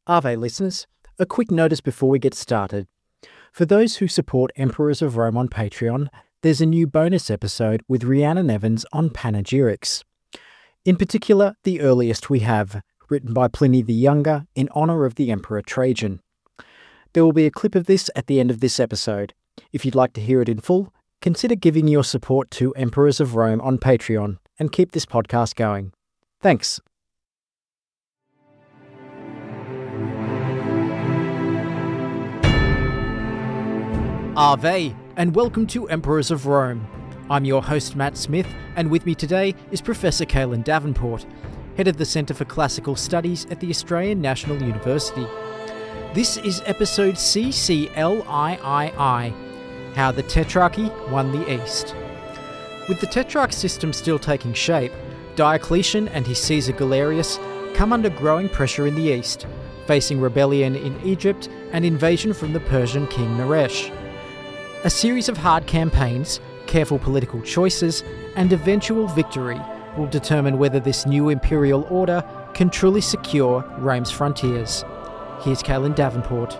Ave listeners, a quick notice before we get started. For those who support Emperors of Rome on Patreon, there's a new bonus episode with Rhiannon Evans on panegyrics. In particular, the earliest we have, written by Pliny the Younger in honour of the Emperor Trajan. There will be a clip of this at the end of this episode. If you'd like to hear it in full, consider giving your support to Emperors of Rome on Patreon and keep this podcast going. Thanks. Ave, and welcome to Emperors of Rome. I'm your host Matt Smith, and with me today is Professor Caelan Davenport, head of the Centre for Classical Studies at the Australian National University. This is episode CCLIII, How the Tetrarchy Won the East. With the Tetrarch system still taking shape, Diocletian and his Caesar Galerius come under growing pressure in the east, facing rebellion in Egypt and invasion from the Persian king Naresh. A series of hard campaigns, careful political choices, and eventual victory will determine whether this new imperial order can truly secure Rome's frontiers. Here's Caelan Davenport.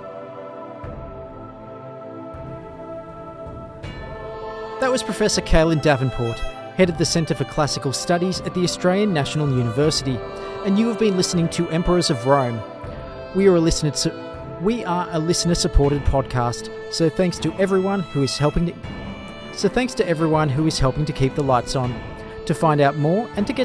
That was Professor Caelan Davenport, head of the Centre for Classical Studies at the Australian National University, and you have been listening to Emperors of Rome. We are a listener-supported podcast, so thanks to everyone who is helping to keep the lights on. To find out more,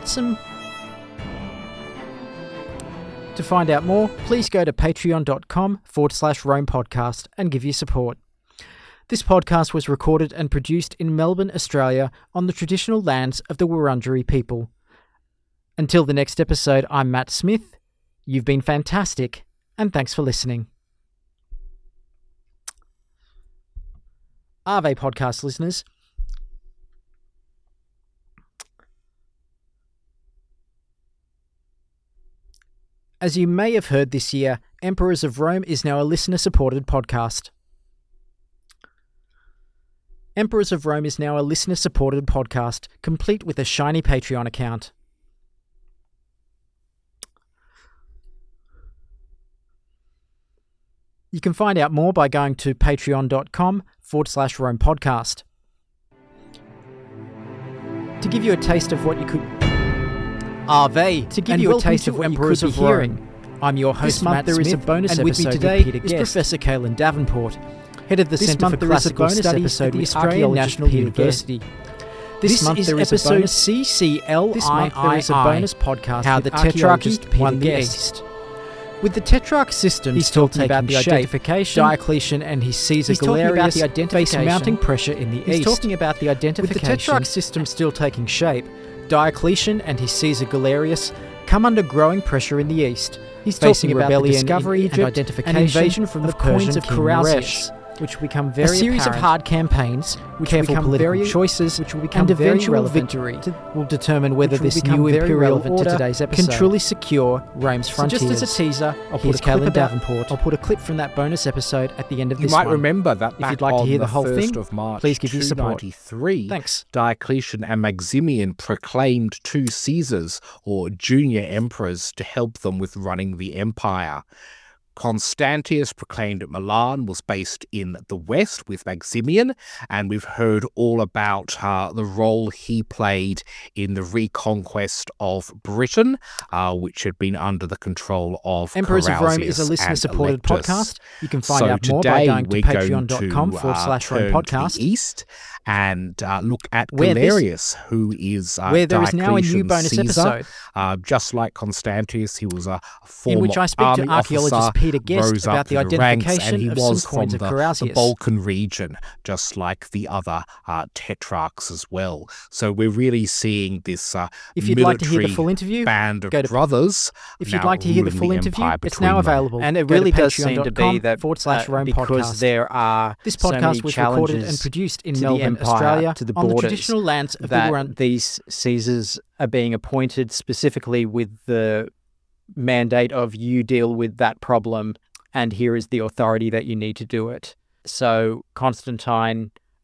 please go to patreon.com/Rome podcast and give your support. This podcast was recorded and produced in Melbourne, Australia, on the traditional lands of the Wurundjeri people. Until the next episode, I'm Matt Smith. You've been fantastic, and thanks for listening. Ave podcast listeners. As you may have heard this year, Emperors of Rome is now a listener-supported podcast. Emperors of Rome is now a listener-supported podcast, complete with a shiny Patreon account. You can find out more by going to patreon.com/Rome podcast. To give you a taste of what you could... To give you a taste of what Emperors of Rome. I'm your host Matt Smith, and with me today is Professor Caelan Davenport, head of the Centre for Classical Studies at the Australian National University. This month there is episode CCLIII, this month there is a bonus podcast How the Tetrarchy Won the East. With the Tetrarch system he's still talking about the identification, Diocletian and his Caesar Galerius face mounting pressure in the east. He's talking about the identification. With the Tetrarch system still taking shape, Diocletian and his Caesar Galerius come under growing pressure in the east. He's facing rebellion, discovery, and identification, and invasion from the Persian king Naresh, which will become very apparent. A series of hard campaigns, careful political choices, which will become and eventual victory will determine whether this new imperial order can truly secure Rome's frontiers. So just as a teaser, I'll put a clip from that bonus episode at the end of this one. You might remember that back on the 1st of March please give your support. 293, Thanks. Diocletian and Maximian proclaimed two Caesars, or junior emperors, to help them with running the empire. Constantius, proclaimed at Milan, was based in the west with Maximian, and we've heard all about the role he played in the reconquest of Britain, which had been under the control of Emperors of Rome is a listener-supported podcast. You can find out more by going to patreon.com/Rome podcast. East and look at Galerius, who is where there is now a new bonus Caesar. episode. Just like Constantius, he was a former in which I speak to archaeologist officer, Peter Guest about the identification of some coins of the Carausius. Balkan region, just like the other tetrarchs as well. So we're really seeing this if you'd like to hear the full interview, band of brothers. If you'd like to hear the full interview, it's now available. And it really does seem to be that /Rome because podcast. There are this podcast so was many recorded and produced in to Melbourne, the empire, Australia, to the on borders, the traditional lands of the that Wurundjeri. these Caesars are being appointed specifically with the mandate of you deal with that problem, and here is the authority that you need to do it. So Constantine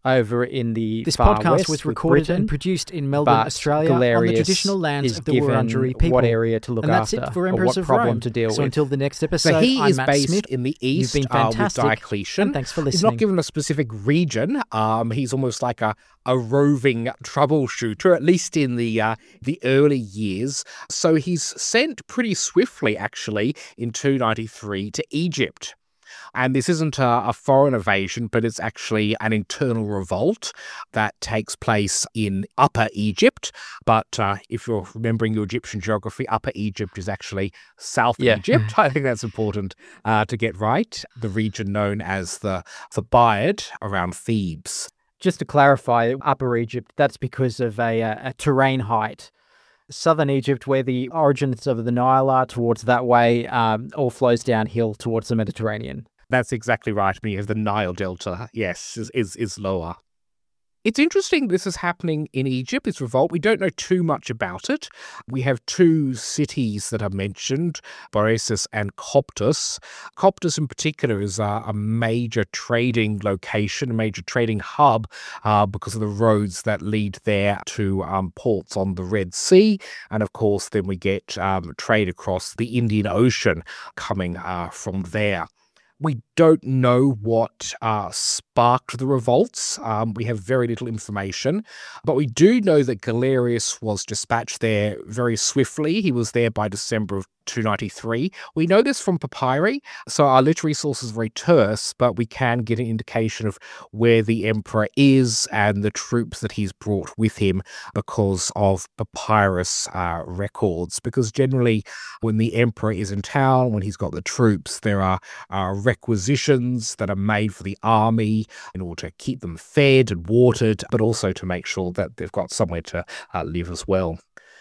over in the This far podcast west was with recorded Britain, and produced in Melbourne, but Australia, on the Galerius traditional lands is of the given Wurundjeri people. what area to look and that's after it for or Emperors what of problem Rome. to deal So with. until the next episode, So he I'm is Matt based Smith. in the You've east been with fantastic, Diocletian. and thanks for listening. He's not given a specific region. He's almost like a roving troubleshooter, at least in the early years. So he's sent pretty swiftly, actually, in 293 to Egypt. And this isn't a foreign invasion, but it's actually an internal revolt that takes place in Upper Egypt. But if you're remembering your Egyptian geography, Upper Egypt is actually South Egypt. I think that's important to get right. The region known as the Thebaid around Thebes. Just to clarify, Upper Egypt, that's because of a terrain height. Southern Egypt, where the origins of the Nile are, towards that way, all flows downhill towards the Mediterranean. That's exactly right. I mean, the Nile Delta, yes, is lower. It's interesting this is happening in Egypt, this revolt. We don't know too much about it. We have two cities that are mentioned, Boeotis and Coptus. Coptus in particular is a major trading location, a major trading hub because of the roads that lead there to ports on the Red Sea. And of course, then we get trade across the Indian Ocean coming from there. We don't know what sparked the revolts. We have very little information, but we do know that Galerius was dispatched there very swiftly. He was there by December of 293. We know this from papyri, so our literary source is very terse, but we can get an indication of where the emperor is and the troops that he's brought with him because of papyrus records. Because generally, when the emperor is in town, when he's got the troops, there are requisitions that are made for the army in order to keep them fed and watered, but also to make sure that they've got somewhere to live as well.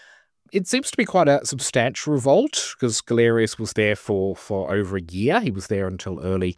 It seems to be quite a substantial revolt because Galerius was there for over a year. He was there until early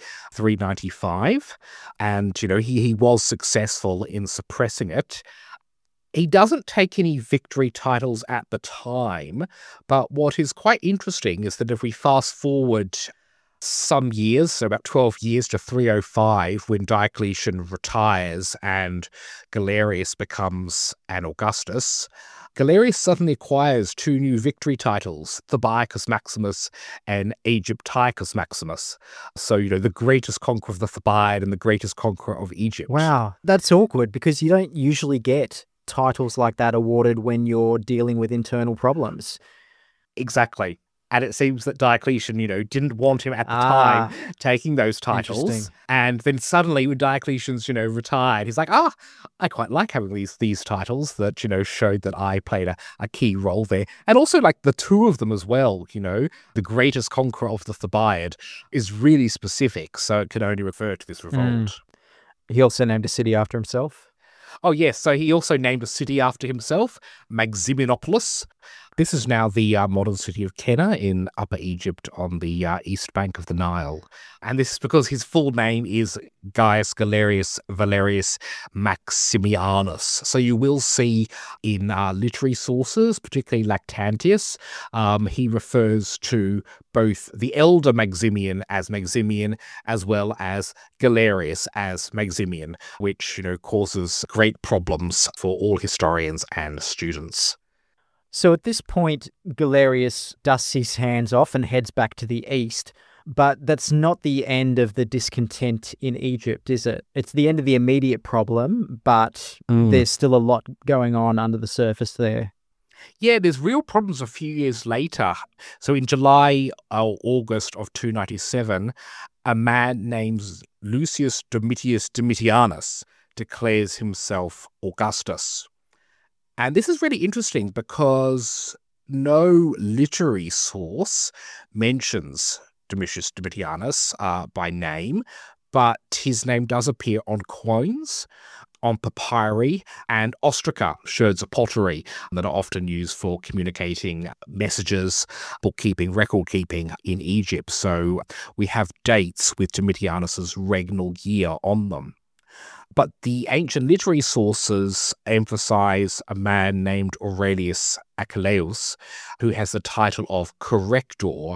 395. And, he was successful in suppressing it. He doesn't take any victory titles at the time. But what is quite interesting is that if we fast forward some years, so about 12 years to 305, when Diocletian retires and Galerius becomes an Augustus, Galerius suddenly acquires two new victory titles, Thebaicus Maximus and Aegyptiacus Maximus. So, the greatest conqueror of the Thebaid and the greatest conqueror of Egypt. Wow, that's awkward because you don't usually get titles like that awarded when you're dealing with internal problems. Exactly. And it seems that Diocletian, didn't want him at the time taking those titles. And then suddenly when Diocletian's, retired, he's like, I quite like having these titles that, showed that I played a key role there. And also like the two of them as well, the greatest conqueror of the Thebaid is really specific. So it can only refer to this revolt. He also named a city after himself. Oh, yes. So he also named a city after himself, Maximinopolis. This is now the modern city of Kenna in Upper Egypt on the east bank of the Nile. And this is because his full name is Gaius Galerius Valerius Maximianus. So you will see in literary sources, particularly Lactantius, he refers to both the elder Maximian as well as Galerius as Maximian, which, causes great problems for all historians and students. So at this point, Galerius dusts his hands off and heads back to the east. But that's not the end of the discontent in Egypt, is it? It's the end of the immediate problem, but there's still a lot going on under the surface there. Yeah, there's real problems a few years later. So in July or August of 297, a man named Lucius Domitius Domitianus declares himself Augustus. And this is really interesting because no literary source mentions Domitius Domitianus by name, but his name does appear on coins, on papyri, and ostraca, sherds of pottery that are often used for communicating messages, bookkeeping, record-keeping in Egypt. So we have dates with Domitianus's regnal year on them. But the ancient literary sources emphasize a man named Aurelius Achilleus, who has the title of corrector,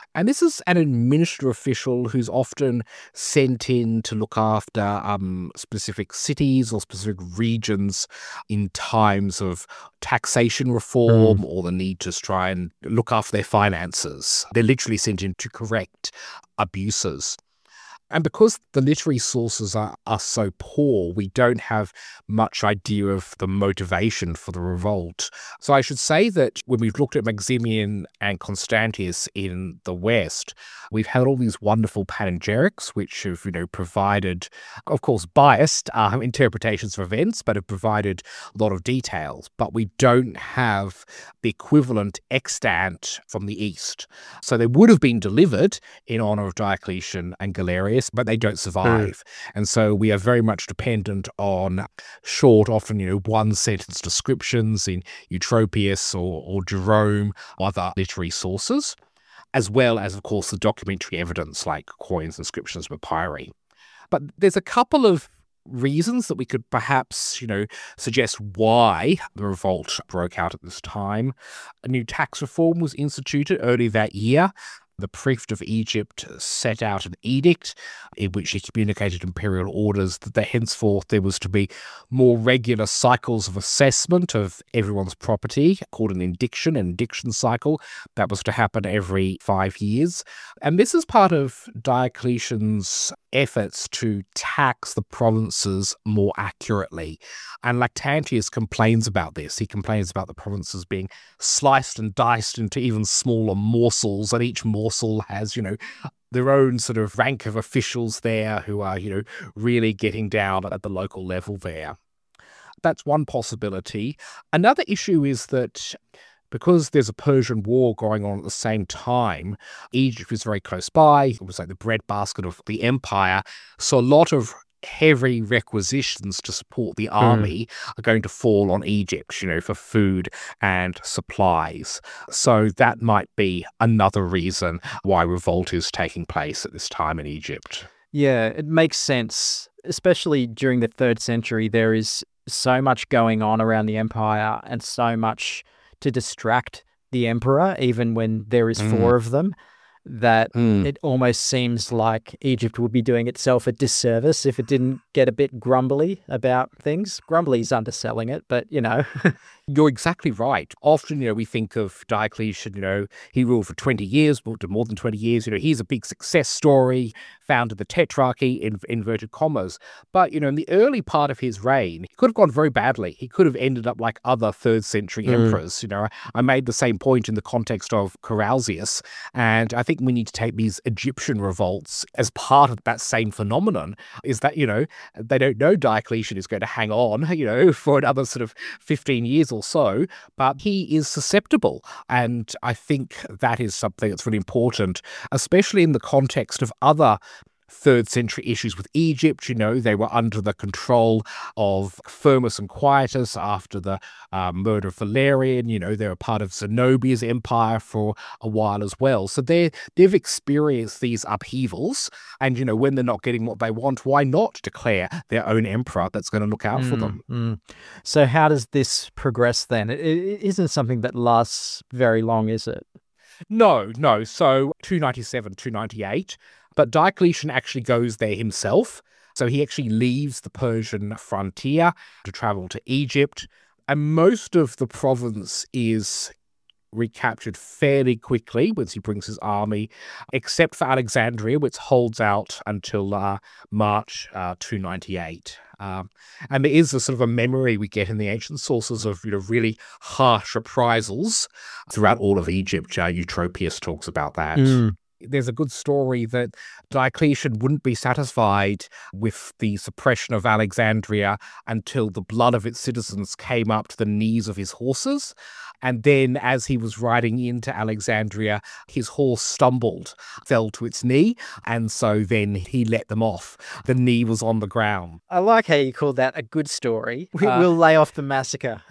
And this is an administrative official who's often sent in to look after specific cities or specific regions in times of taxation reform or the need to try and look after their finances. They're literally sent in to correct abuses. And because the literary sources are so poor, we don't have much idea of the motivation for the revolt. So I should say that when we've looked at Maximian and Constantius in the West, we've had all these wonderful panegyrics, which have, provided, of course, biased interpretations of events, but have provided a lot of details. But we don't have the equivalent extant from the East. So they would have been delivered in honor of Diocletian and Galerius, but they don't survive. And so we are very much dependent on short, often, one-sentence descriptions in Eutropius or Jerome, other literary sources, as well as, of course, the documentary evidence like coins, inscriptions, papyri. But there's a couple of reasons that we could perhaps, suggest why the revolt broke out at this time. A new tax reform was instituted early that year. The prefect of Egypt set out an edict in which he communicated imperial orders that henceforth there was to be more regular cycles of assessment of everyone's property, called an indiction cycle. That was to happen every 5 years. And this is part of Diocletian's efforts to tax the provinces more accurately. And Lactantius complains about this. He complains about the provinces being sliced and diced into even smaller morsels, and each morsel has, their own sort of rank of officials there who are, really getting down at the local level there. That's one possibility. Another issue is that because there's a Persian war going on at the same time, Egypt is very close by. It was like the breadbasket of the empire. So a lot of heavy requisitions to support the army are going to fall on Egypt, for food and supplies. So that might be another reason why revolt is taking place at this time in Egypt. Yeah, it makes sense, especially during the 3rd century. There is so much going on around the empire and so much to distract the emperor, even when there is 4 of them, that it almost seems like Egypt would be doing itself a disservice if it didn't get a bit grumbly about things. Grumbly's underselling it, but, You're exactly right. Often, we think of Diocletian, he ruled for 20 years, more than 20 years. He's a big success story, founded the Tetrarchy in inverted commas. But, in the early part of his reign, he could have gone very badly. He could have ended up like other 3rd century emperors. I made the same point in the context of Carausius. And I think we need to take these Egyptian revolts as part of that same phenomenon, is that, they don't know Diocletian is going to hang on, for another sort of 15 years or so, but he is susceptible. And I think that is something that's really important, especially in the context of other 3rd century issues with Egypt. They were under the control of Firmus and Quietus after the murder of Valerian. They were part of Zenobia's empire for a while as well. So they've experienced these upheavals. And, when they're not getting what they want, why not declare their own emperor that's going to look out for them? So how does this progress then? It isn't something that lasts very long, is it? No. So 297, 298. But Diocletian actually goes there himself. So he actually leaves the Persian frontier to travel to Egypt. And most of the province is recaptured fairly quickly once he brings his army, except for Alexandria, which holds out until March 298. And there is a sort of a memory we get in the ancient sources of really harsh reprisals throughout all of Egypt. Eutropius talks about that. There's a good story that Diocletian wouldn't be satisfied with the suppression of Alexandria until the blood of its citizens came up to the knees of his horses. And then as he was riding into Alexandria, his horse stumbled, fell to its knee, and so then he let them off. The knee was on the ground. I like how you call that a good story. We'll lay off the massacre.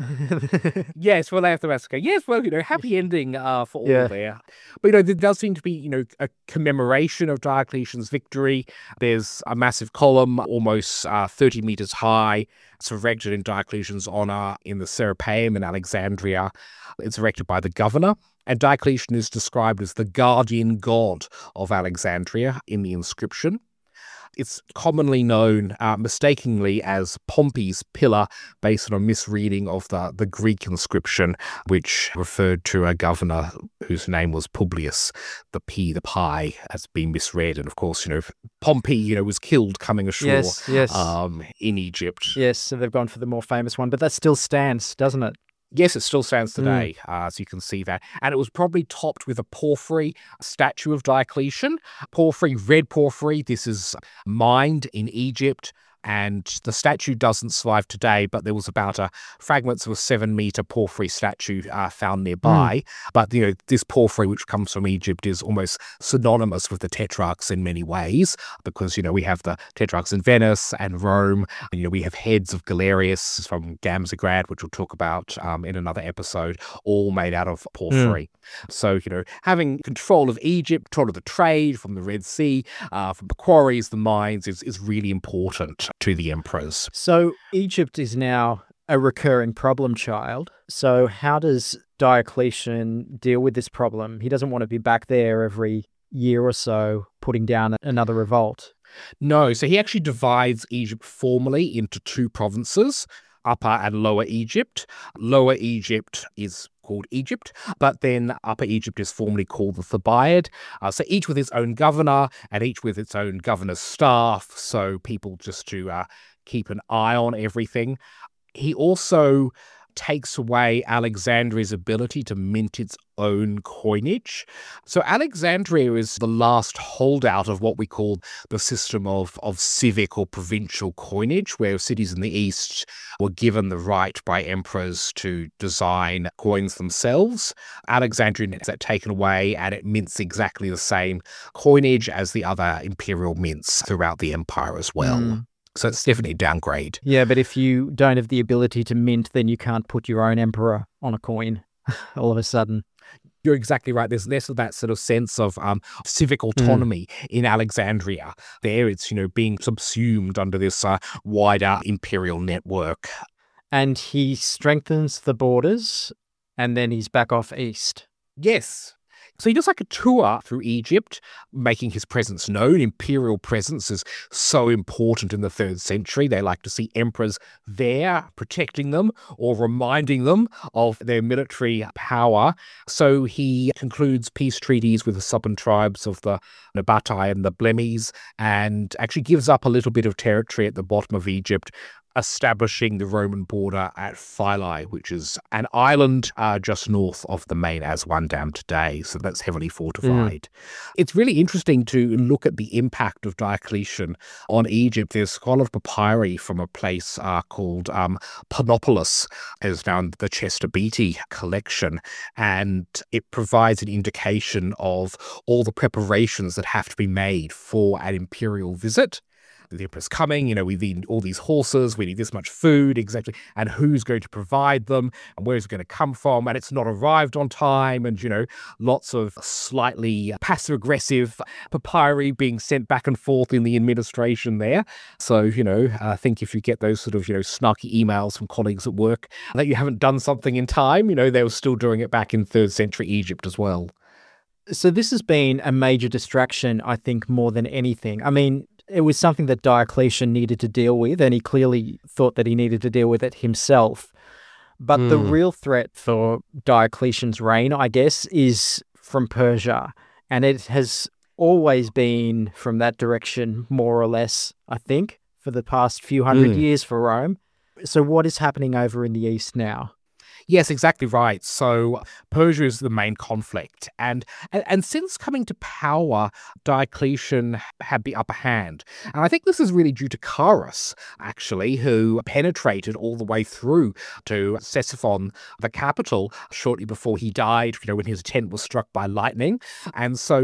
Yes, we'll lay off the massacre. Yes, well, happy ending for all there. But, there does seem to be, a commemoration of Diocletian's victory. There's a massive column, almost 30 meters high. It's erected in Diocletian's honor in the Serapeum in Alexandria. It's erected by the governor. And Diocletian is described as the guardian god of Alexandria in the inscription. It's commonly known mistakenly as Pompey's pillar, based on a misreading of the Greek inscription, which referred to a governor whose name was Publius. The pi has been misread. And of course, Pompey, was killed coming ashore in Egypt. Yes, so they've gone for the more famous one, but that still stands, doesn't it? Yes, it still stands today, so you can see that. And it was probably topped with a porphyry statue of Diocletian. Red porphyry, this is mined in Egypt. And the statue doesn't survive today, but there was about fragments of a 7-meter porphyry statue found nearby. But, this porphyry, which comes from Egypt, is almost synonymous with the tetrarchs in many ways, because, we have the tetrarchs in Venice and Rome. We have heads of Galerius from Gamzigrad, which we'll talk about in another episode, all made out of porphyry. So, having control of Egypt, control of the trade from the Red Sea, from the quarries, the mines, is really important to the emperors. So Egypt is now a recurring problem child. So how does Diocletian deal with this problem? He doesn't want to be back there every year or so putting down another revolt. No, so he actually divides Egypt formally into 2 provinces, Upper and Lower Egypt. Lower Egypt is called Egypt, but then Upper Egypt is formally called the Thebaid. So each with its own governor and each with its own governor's staff, so people just to keep an eye on everything. He also takes away Alexandria's ability to mint its own coinage. So Alexandria is the last holdout of what we call the system of civic or provincial coinage, where cities in the east were given the right by emperors to design coins themselves. Alexandria has that taken away, and it mints exactly the same coinage as the other imperial mints throughout the empire as well. So it's definitely a downgrade. Yeah, but if you don't have the ability to mint, then you can't put your own emperor on a coin all of a sudden. You're exactly right. There's less of that sort of sense of civic autonomy in Alexandria. There it's, being subsumed under this wider imperial network. And he strengthens the borders, and then he's back off east. Yes. So he does like a tour through Egypt, making his presence known. Imperial presence is so important in the 3rd century. They like to see emperors there protecting them or reminding them of their military power. So he concludes peace treaties with the southern tribes of the Nabatai and the Blemmyes, and actually gives up a little bit of territory at the bottom of Egypt, establishing the Roman border at Philae, which is an island just north of the main Aswan Dam today. So that's heavily fortified. It's really interesting to look at the impact of Diocletian on Egypt. There's a lot of papyri from a place called Panopolis, as now in the Chester Beatty collection, and it provides an indication of all the preparations that have to be made for an imperial visit. The emperor's coming, we need all these horses, we need this much food, exactly, and who's going to provide them, and where's it going to come from, and it's not arrived on time, and, lots of slightly passive-aggressive papyri being sent back and forth in the administration there. So, I think if you get those sort of, snarky emails from colleagues at work that you haven't done something in time, they were still doing it back in 3rd century Egypt as well. So this has been a major distraction, I think, more than anything. I mean, it was something that Diocletian needed to deal with, and he clearly thought that he needed to deal with it himself. But the real threat for Diocletian's reign, I guess, is from Persia. And it has always been from that direction, more or less, I think, for the past few hundred years for Rome. So what is happening over in the east now? Yes, exactly right. So Persia is the main conflict. And since coming to power, Diocletian had the upper hand. And I think this is really due to Carus, actually, who penetrated all the way through to Ctesiphon, the capital, shortly before he died, when his tent was struck by lightning. And so,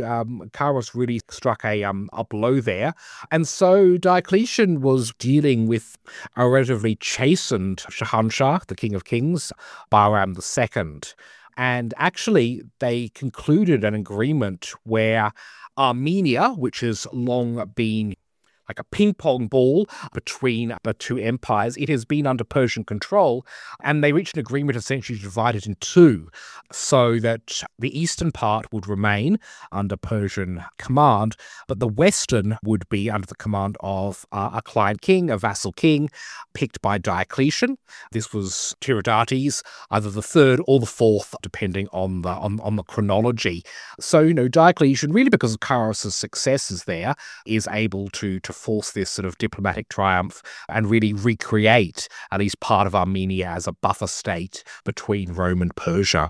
Carus really struck a blow there. And so Diocletian was dealing with a relatively chastened Shahanshah, the King of Kings, Bahram II. And actually, they concluded an agreement where Armenia, which has long been like a ping pong ball between the two empires. It has been under Persian control, and they reached an agreement essentially to divide it in two so that the eastern part would remain under Persian command, but the western would be under the command of a client king, a vassal king, picked by Diocletian. This was Tiridates, either the third or the fourth, depending on the chronology. So, Diocletian, really because of Carus's successes there, is able to force this sort of diplomatic triumph and really recreate at least part of Armenia as a buffer state between Rome and Persia.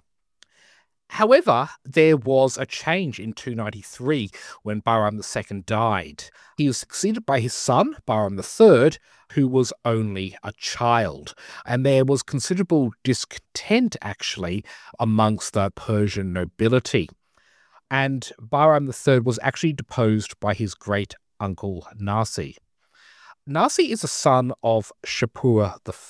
However, there was a change in 293 when Bahram II died. He was succeeded by his son, Bahram III, who was only a child. And there was considerable discontent, actually, amongst the Persian nobility. And Bahram III was actually deposed by his great-uncle Narsi. Narsi is a son of Shapur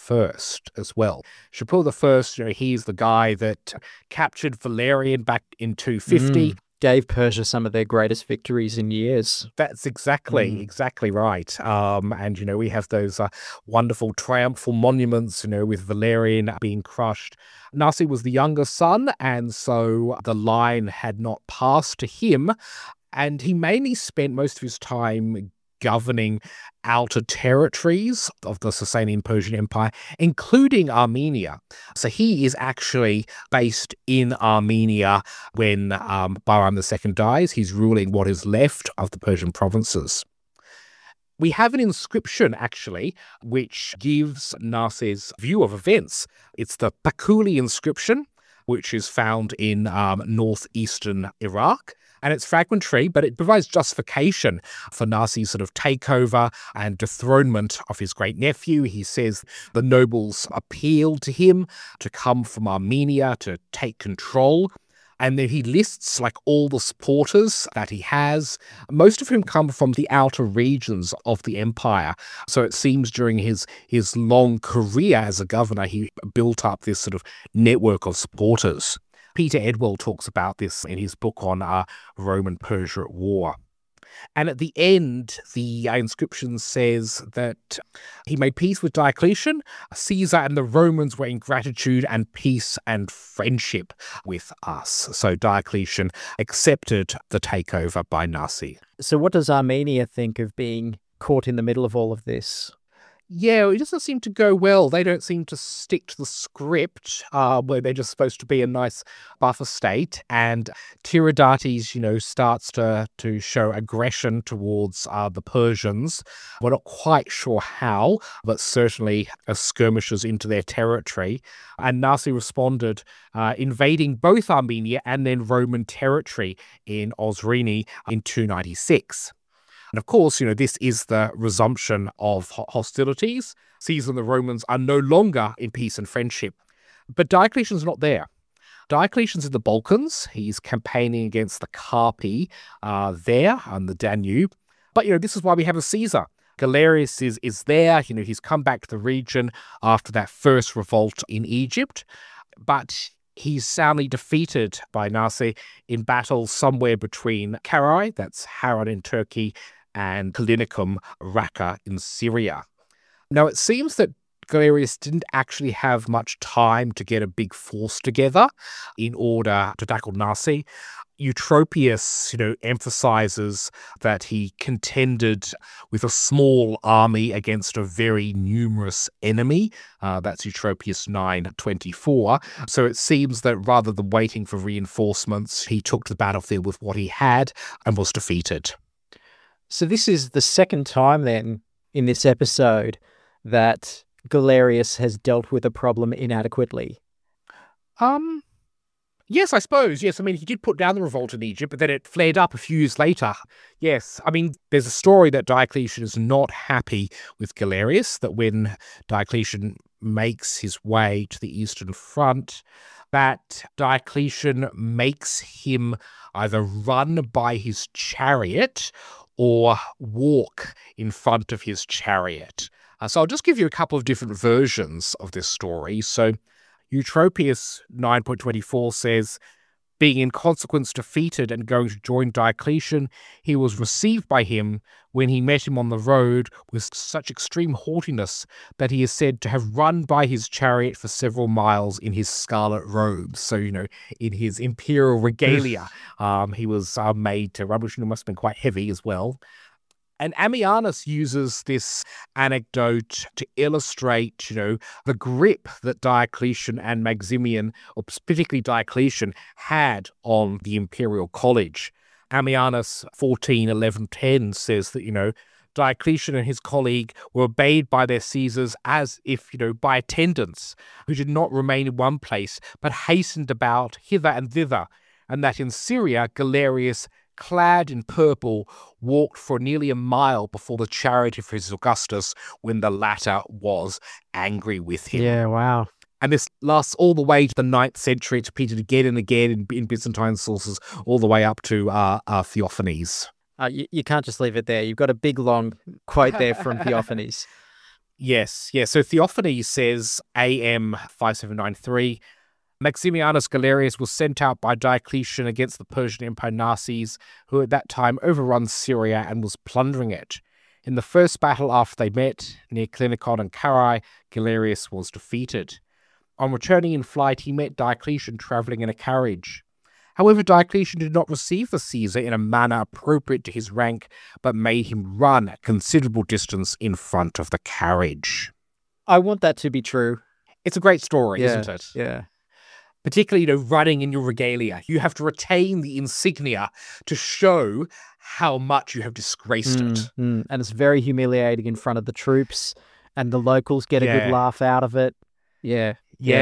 I as well. Shapur I, he's the guy that captured Valerian back in 250. Gave Persia some of their greatest victories in years. That's exactly right. And, we have those wonderful triumphal monuments, with Valerian being crushed. Narsi was the younger son, and so the line had not passed to him. And he mainly spent most of his time governing outer territories of the Sasanian Persian Empire, including Armenia. So he is actually based in Armenia when Bahram II dies. He's ruling what is left of the Persian provinces. We have an inscription, actually, which gives Narsi's view of events. It's the Pakuli inscription, which is found in northeastern Iraq. And it's fragmentary, but it provides justification for Narsi's sort of takeover and dethronement of his great-nephew. He says the nobles appealed to him to come from Armenia to take control. And then he lists like all the supporters that he has, most of whom come from the outer regions of the empire. So it seems during his long career as a governor, he built up this sort of network of supporters. Peter Edwell talks about this in his book on Rome and Persia at War. And at the end, the inscription says that he made peace with Diocletian. Caesar and the Romans were in gratitude and peace and friendship with us. So Diocletian accepted the takeover by Narsi. So what does Armenia think of being caught in the middle of all of this? Yeah, it doesn't seem to go well. They don't seem to stick to the script where they're just supposed to be a nice buffer state. And Tiridates, starts to show aggression towards the Persians. We're not quite sure how, but certainly skirmishes into their territory. And Narsi responded, invading both Armenia and then Roman territory in Osrhoene in 296. And of course, this is the resumption of hostilities. Caesar and the Romans are no longer in peace and friendship. But Diocletian's not there. Diocletian's in the Balkans. He's campaigning against the Carpi there on the Danube. But, this is why we have a Caesar. Galerius is there. He's come back to the region after that first revolt in Egypt. But he's soundly defeated by Narsi in battle somewhere between Karai, that's Haran in Turkey, and Kalinicum, Raqqa in Syria. Now, it seems that Galerius didn't actually have much time to get a big force together in order to tackle Narsi. Eutropius, emphasizes that he contended with a small army against a very numerous enemy. That's Eutropius 9:24. So it seems that rather than waiting for reinforcements, he took to the battlefield with what he had and was defeated. So this is the second time then in this episode that Galerius has dealt with a problem inadequately. Yes, I suppose. Yes, he did put down the revolt in Egypt, but then it flared up a few years later. Yes, there's a story that Diocletian is not happy with Galerius, that when Diocletian makes his way to the Eastern Front, that Diocletian makes him either run by his chariot or walk in front of his chariot. So I'll just give you a couple of different versions of this story. So Eutropius 9.24 says, Being in consequence defeated and going to join Diocletian, he was received by him when he met him on the road with such extreme haughtiness that he is said to have run by his chariot for several miles in his scarlet robes. So, in his imperial regalia, he was made to run, which must have been quite heavy as well. And Ammianus uses this anecdote to illustrate, the grip that Diocletian and Maximian, or particularly Diocletian, had on the imperial college. Ammianus 14:11-10 says that, Diocletian and his colleague were obeyed by their Caesars as if, by attendants who did not remain in one place, but hastened about hither and thither, and that in Syria, Galerius, clad in purple, walked for nearly a mile before the chariot of his Augustus when the latter was angry with him. Yeah, wow. And this lasts all the way to the 9th century. It's repeated again and again in Byzantine sources, all the way up to Theophanes. You can't just leave it there. You've got a big, long quote there from Theophanes. Yes. So Theophanes says, AM 5793, Maximianus Galerius was sent out by Diocletian against the Persian Empire Narses, who at that time overrun Syria and was plundering it. In the first battle after they met, near Clinicon and Carrhae, Galerius was defeated. On returning in flight, he met Diocletian travelling in a carriage. However, Diocletian did not receive the Caesar in a manner appropriate to his rank, but made him run a considerable distance in front of the carriage. I want that to be true. It's a great story, isn't it? Yeah. Particularly, running in your regalia. You have to retain the insignia to show how much you have disgraced it. And it's very humiliating in front of the troops, and the locals get a good laugh out of it. Yeah.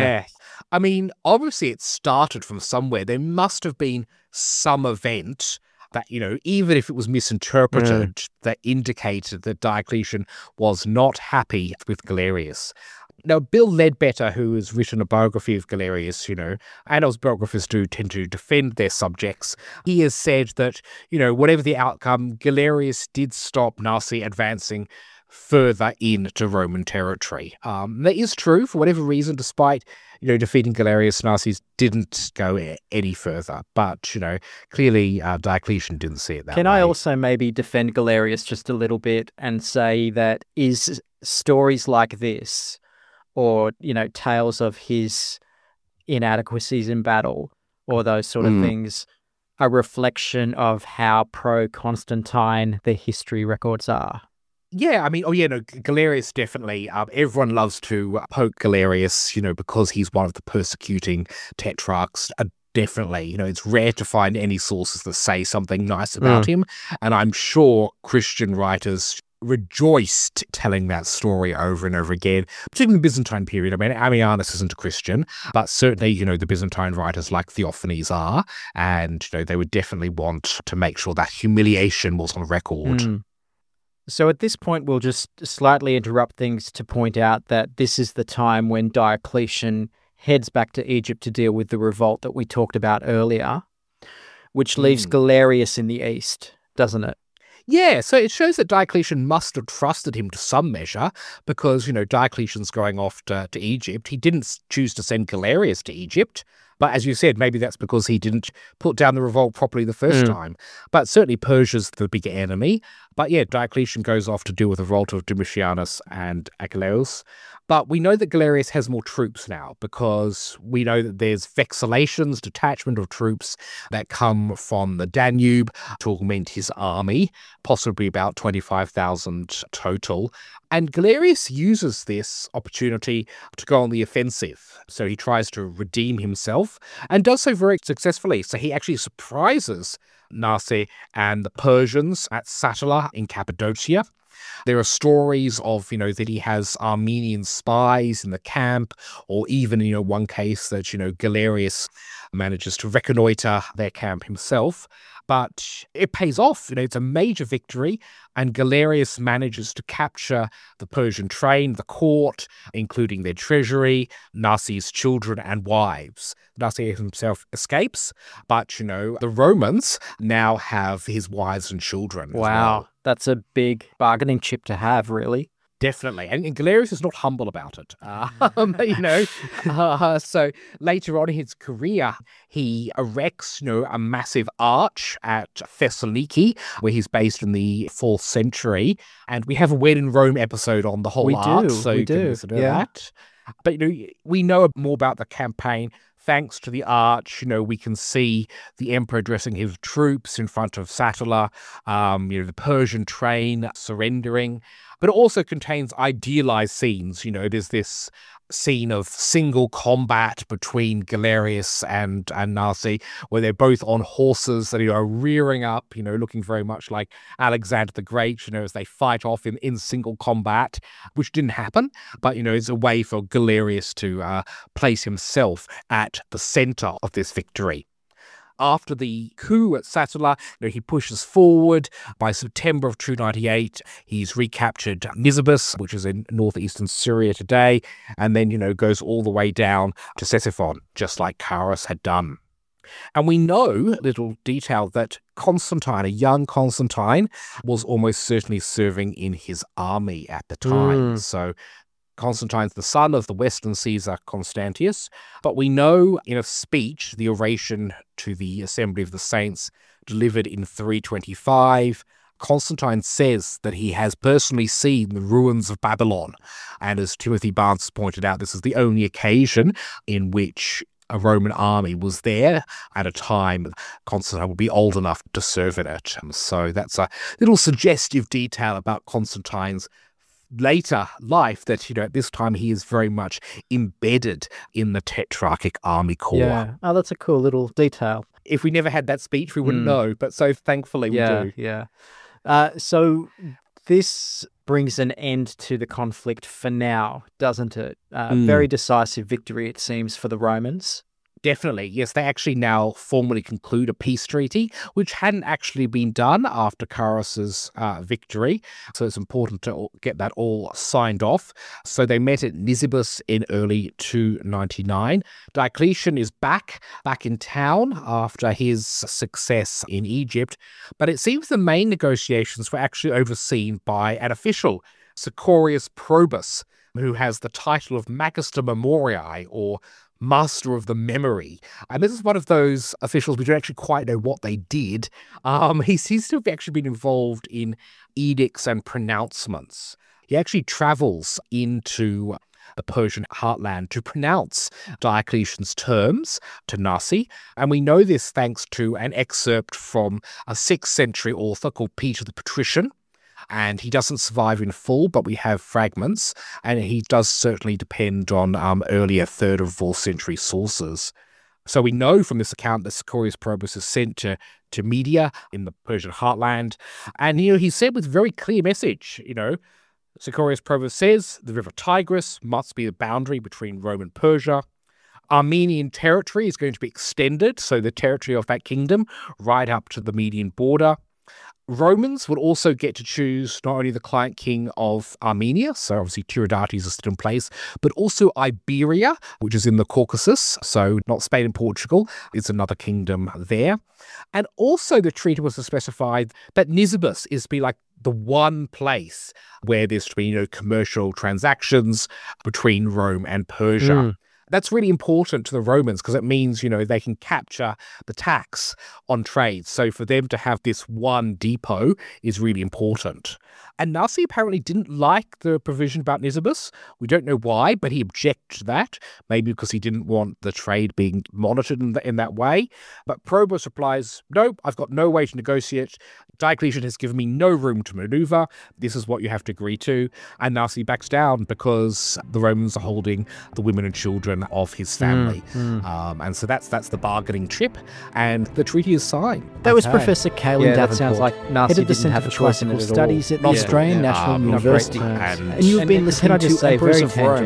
I mean, obviously it started from somewhere. There must have been some event that, even if it was misinterpreted, that indicated that Diocletian was not happy with Galerius. Now, Bill Ledbetter, who has written a biography of Galerius, and as biographers do tend to defend their subjects, he has said that, whatever the outcome, Galerius did stop Narsi advancing further into Roman territory. That is true for whatever reason, despite, defeating Galerius, Narses didn't go any further. But, clearly Diocletian didn't see it that way. Can I also maybe defend Galerius just a little bit and say that is stories like this, or, tales of his inadequacies in battle, or those sort of things, a reflection of how pro-Constantine the history records are? Yeah, I mean, Galerius definitely, everyone loves to poke Galerius, because he's one of the persecuting tetrarchs. Definitely, it's rare to find any sources that say something nice about him. And I'm sure Christian writers rejoiced telling that story over and over again, particularly in the Byzantine period. I mean, Ammianus isn't a Christian, but certainly, the Byzantine writers like Theophanes are, and, they would definitely want to make sure that humiliation was on record. So at this point, we'll just slightly interrupt things to point out that this is the time when Diocletian heads back to Egypt to deal with the revolt that we talked about earlier, which leaves Galerius in the east, doesn't it? Yeah, so it shows that Diocletian must have trusted him to some measure because, Diocletian's going off to Egypt. He didn't choose to send Galerius to Egypt. But as you said, maybe that's because he didn't put down the revolt properly the first time. But certainly Persia's the bigger enemy. But yeah, Diocletian goes off to deal with the revolt of Domitianus and Archelaus. But we know that Galerius has more troops now because we know that there's Vexellations, detachment of troops that come from the Danube to augment his army, possibly about 25,000 total. And Galerius uses this opportunity to go on the offensive. So he tries to redeem himself and does so very successfully. So he actually surprises Narse and the Persians at Satala in Cappadocia. There are stories of, that he has Armenian spies in the camp, or even, one case that, Galerius manages to reconnoiter their camp himself. But it pays off. It's a major victory, and Galerius manages to capture the Persian train, the court, including their treasury, Narses' children and wives. Narses himself escapes, but, the Romans now have his wives and children. Wow, that's a big bargaining chip to have, really. Definitely. And Galerius is not humble about it. So later on in his career, he erects, a massive arch at Thessaloniki, where he's based in the 4th century. And we have a When in Rome episode on the whole arch, so you can listen to that. But, we know more about the campaign. Thanks to the arch, we can see the emperor addressing his troops in front of Satulla, the Persian train surrendering. But it also contains idealized scenes. There's this scene of single combat between Galerius and Narsi, where they're both on horses that are rearing up, looking very much like Alexander the Great, as they fight off in single combat, which didn't happen. But, it's a way for Galerius to place himself at the center of this victory. After the coup at Satulla, he pushes forward. By September of 298, he's recaptured Nisibis, which is in northeastern Syria today, and then, goes all the way down to Ctesiphon, just like Carus had done. And we know, little detail, that Constantine, a young Constantine, was almost certainly serving in his army at the time. So Constantine's the son of the Western Caesar Constantius, but we know in a speech, the oration to the Assembly of the Saints, delivered in 325, Constantine says that he has personally seen the ruins of Babylon. And as Timothy Barnes pointed out, this is the only occasion in which a Roman army was there at a time Constantine would be old enough to serve in it. So that's a little suggestive detail about Constantine's later life, that at this time he is very much embedded in the Tetrarchic army corps. Yeah. Oh, that's a cool little detail. If we never had that speech, we wouldn't know, but so thankfully we do. Yeah. So this brings an end to the conflict for now, doesn't it? Very decisive victory, it seems, for the Romans. Definitely. Yes, they actually now formally conclude a peace treaty, which hadn't actually been done after Carus's victory. So it's important to get that all signed off. So they met at Nisibis in early 299. Diocletian is back in town after his success in Egypt. But it seems the main negotiations were actually overseen by an official, Sicorius Probus, who has the title of Magister Memoriae, or Master of the Memory. And this is one of those officials we don't actually quite know what they did. He seems to have actually been involved in edicts and pronouncements. He actually travels into the Persian heartland to pronounce Diocletian's terms to Narsi. And we know this thanks to an excerpt from a 6th century author called Peter the Patrician. And he doesn't survive in full, but we have fragments, and he does certainly depend on earlier 3rd or 4th century sources. So we know from this account that Sicorius Probus is sent to Media in the Persian heartland, and he said with very clear message, Sicorius Probus says the river Tigris must be the boundary between Rome and Persia. Armenian territory is going to be extended, so the territory of that kingdom right up to the Median border. Romans would also get to choose not only the client king of Armenia, so obviously Tiridates is still in place, but also Iberia, which is in the Caucasus, so not Spain and Portugal, it's another kingdom there. And also the treaty was to specify that Nisibis is to be like the one place where there's to be, commercial transactions between Rome and Persia. That's really important to the Romans because it means, they can capture the tax on trade. So for them to have this one depot is really important. And Narsi apparently didn't like the provision about Nisibis. We don't know why, but he objected to that, maybe because he didn't want the trade being monitored in that way. But Probus replies, no, I've got no way to negotiate. Diocletian has given me no room to maneuver. This is what you have to agree to. And Narsi backs down because the Romans are holding the women and children of his family. And so that's the bargaining chip, and the treaty is signed. That was Professor Caelan Davenport. That sounds like Narsi didn't have a choice in it at all. Studies at the Australian National University. And you've been listening to Emperors of Rome.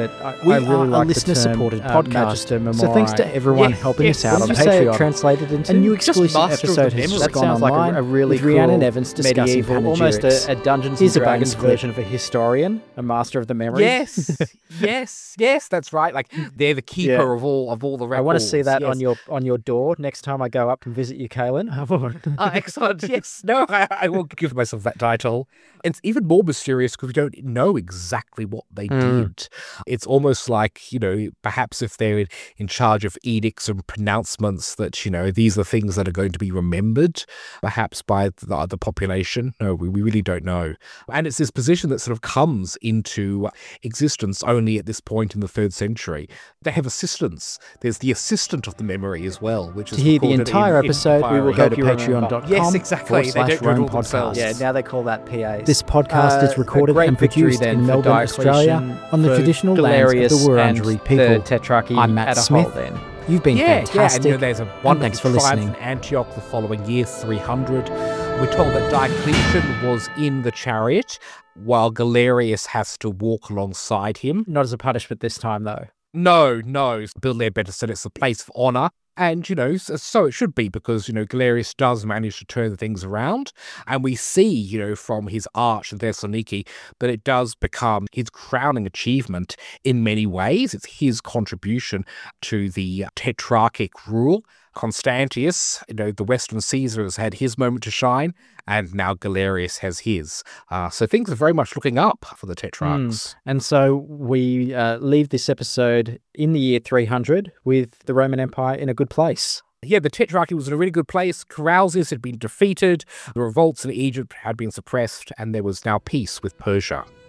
We are really a listener-supported podcast. So thanks to everyone helping us out on Patreon. Translated into A new exclusive episode has just gone online. A really with Rhiannon cool Evans discussing medieval, almost a Dungeons and Dragons version of a historian, a master of the memory. Yes, that's right. Like They're the keeper of all the records. I want to see that on your door next time I go up and visit you, Kaelin. Excellent. Yes. No, I will give myself that title. It's even more mysterious because we don't know exactly what they did. It's almost like, perhaps if they're in charge of edicts and pronouncements that, these are things that are going to be remembered, perhaps by the population. No, we really don't know. And it's this position that sort of comes into existence only at this point in the 3rd century. They have assistants. There's the assistant of the memory as well, which is to hear the entire episode, we will go to patreon.com. Yes, exactly. They don't do it all themselves. Yeah, now they call that PAs. This podcast is recorded and produced in Melbourne, Australia, on the traditional lands of the Wurundjeri people. The Tetrarchy I'm Matt Smith. You've been fantastic. Yeah, and there's a wonderful triumph in Antioch the following year, 300. We're told that Diocletian was in the chariot, while Galerius has to walk alongside him. Not as a punishment this time, though. No. Bill Leadbetter said it's a place of honour. And, so it should be because, Galerius does manage to turn things around. And we see, from his arch in Thessaloniki that it does become his crowning achievement in many ways. It's his contribution to the tetrarchic rule. Constantius, the Western Caesar, has had his moment to shine, and now Galerius has his. So things are very much looking up for the Tetrarchs. And so we leave this episode in the year 300 with the Roman Empire in a good place. Yeah, the Tetrarchy was in a really good place. Carausius had been defeated, the revolts in Egypt had been suppressed, and there was now peace with Persia.